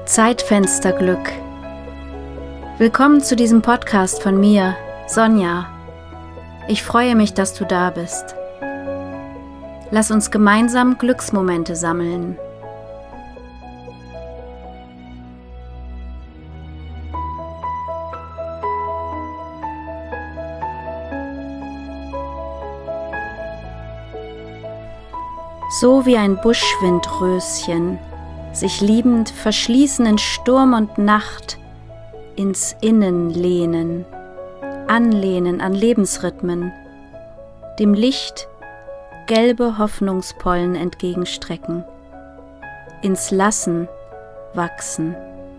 Zeitfensterglück. Willkommen zu diesem Podcast von mir, Sonja. Ich freue mich, dass du da bist. Lass uns gemeinsam Glücksmomente sammeln. So wie ein Buschwindröschen, sich liebend verschließen in Sturm und Nacht, ins Innen lehnen, anlehnen an Lebensrhythmen, dem Licht gelbe Hoffnungspollen entgegenstrecken, ins Lassen wachsen.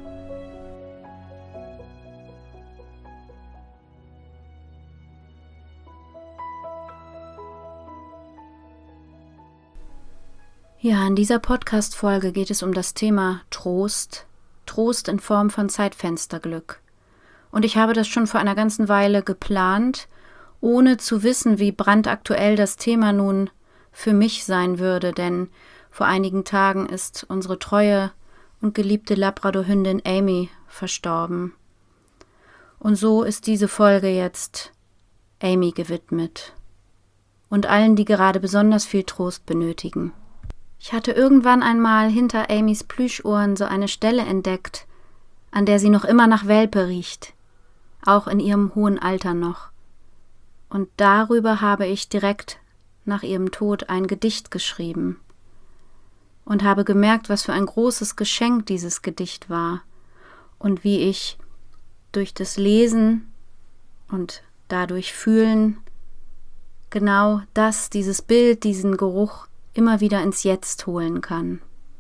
Ja, in dieser Podcast-Folge geht es um das Thema Trost in Form von Zeitfensterglück. Und ich habe das schon vor einer ganzen Weile geplant, ohne zu wissen, wie brandaktuell das Thema nun für mich sein würde, denn vor einigen Tagen ist unsere treue und geliebte Labrador-Hündin Amy verstorben. Und so ist diese Folge jetzt Amy gewidmet und allen, die gerade besonders viel Trost benötigen. Ich hatte irgendwann einmal hinter Amys Plüschohren so eine Stelle entdeckt, an der sie noch immer nach Welpe riecht, auch in ihrem hohen Alter noch. Und darüber habe ich direkt nach ihrem Tod ein Gedicht geschrieben und habe gemerkt, was für ein großes Geschenk dieses Gedicht war und wie ich durch das Lesen und dadurch Fühlen genau das, dieses Bild, diesen Geruch immer wieder ins Jetzt holen kann.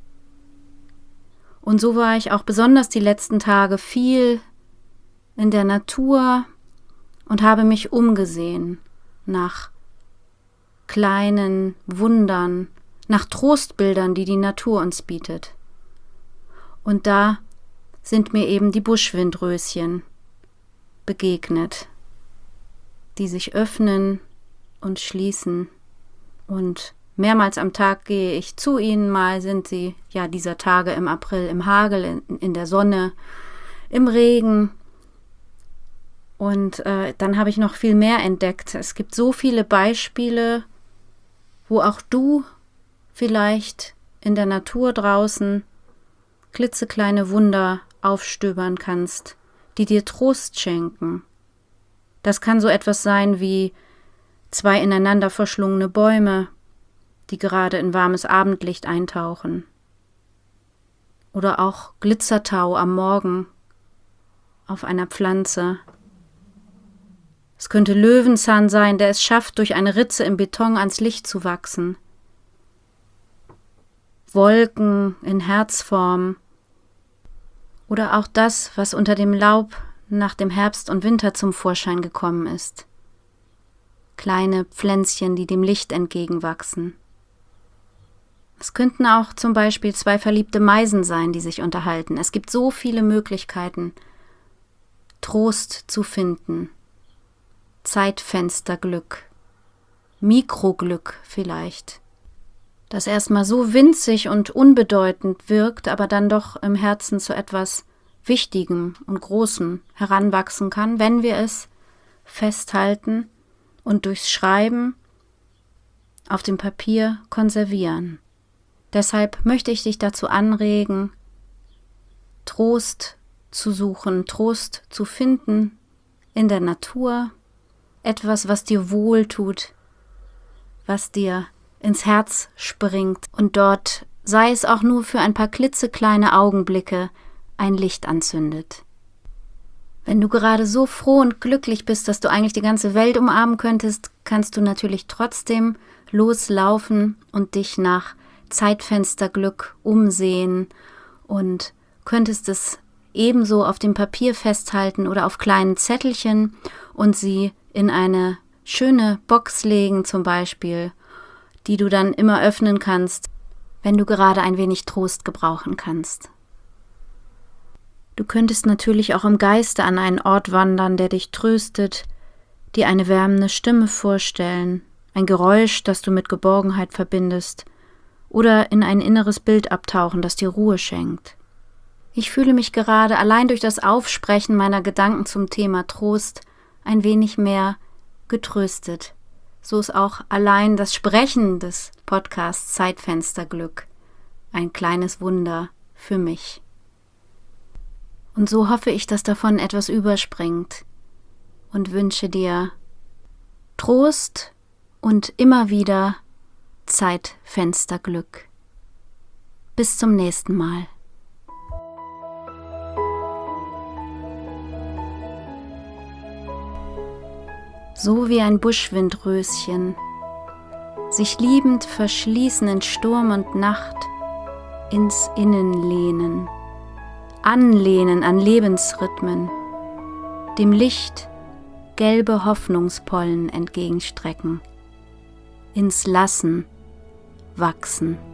Und so war ich auch besonders die letzten Tage viel in der Natur und habe mich umgesehen nach kleinen Wundern, nach Trostbildern, die die Natur uns bietet. Und da sind mir eben die Buschwindröschen begegnet, die sich öffnen und schließen, und mehrmals am Tag gehe ich zu ihnen, mal sind sie ja dieser Tage im April im Hagel, in der Sonne, im Regen. Und dann habe ich noch viel mehr entdeckt. Es gibt so viele Beispiele, wo auch du vielleicht in der Natur draußen klitzekleine Wunder aufstöbern kannst, die dir Trost schenken. Das kann so etwas sein wie zwei ineinander verschlungene Bäume, die gerade in warmes Abendlicht eintauchen. Oder auch Glitzertau am Morgen auf einer Pflanze. Es könnte Löwenzahn sein, der es schafft, durch eine Ritze im Beton ans Licht zu wachsen. Wolken in Herzform. Oder auch das, was unter dem Laub nach dem Herbst und Winter zum Vorschein gekommen ist. Kleine Pflänzchen, die dem Licht entgegenwachsen. Es könnten auch zum Beispiel zwei verliebte Meisen sein, die sich unterhalten. Es gibt so viele Möglichkeiten, Trost zu finden. Zeitfensterglück, Mikroglück vielleicht, das erstmal so winzig und unbedeutend wirkt, aber dann doch im Herzen zu etwas Wichtigem und Großem heranwachsen kann, wenn wir es festhalten und durchs Schreiben auf dem Papier konservieren. Deshalb möchte ich dich dazu anregen, Trost zu suchen, Trost zu finden in der Natur, etwas, was dir wohltut, was dir ins Herz springt und dort, sei es auch nur für ein paar klitzekleine Augenblicke, ein Licht anzündet. Wenn du gerade so froh und glücklich bist, dass du eigentlich die ganze Welt umarmen könntest, kannst du natürlich trotzdem loslaufen und dich nach Zeitfensterglück umsehen und könntest es ebenso auf dem Papier festhalten oder auf kleinen Zettelchen und sie in eine schöne Box legen zum Beispiel, die du dann immer öffnen kannst, wenn du gerade ein wenig Trost gebrauchen kannst. Du könntest natürlich auch im Geiste an einen Ort wandern, der dich tröstet, dir eine wärmende Stimme vorstellen, ein Geräusch, das du mit Geborgenheit verbindest, oder in ein inneres Bild abtauchen, das dir Ruhe schenkt. Ich fühle mich gerade allein durch das Aufsprechen meiner Gedanken zum Thema Trost ein wenig mehr getröstet. So ist auch allein das Sprechen des Podcasts Zeitfensterglück ein kleines Wunder für mich. Und so hoffe ich, dass davon etwas überspringt und wünsche dir Trost und immer wieder Zeitfensterglück. Bis zum nächsten Mal. So wie ein Buschwindröschen, sich liebend verschließen in Sturm und Nacht, ins Innen lehnen, anlehnen an Lebensrhythmen, dem Licht gelbe Hoffnungspollen entgegenstrecken, ins Lassen wachsen.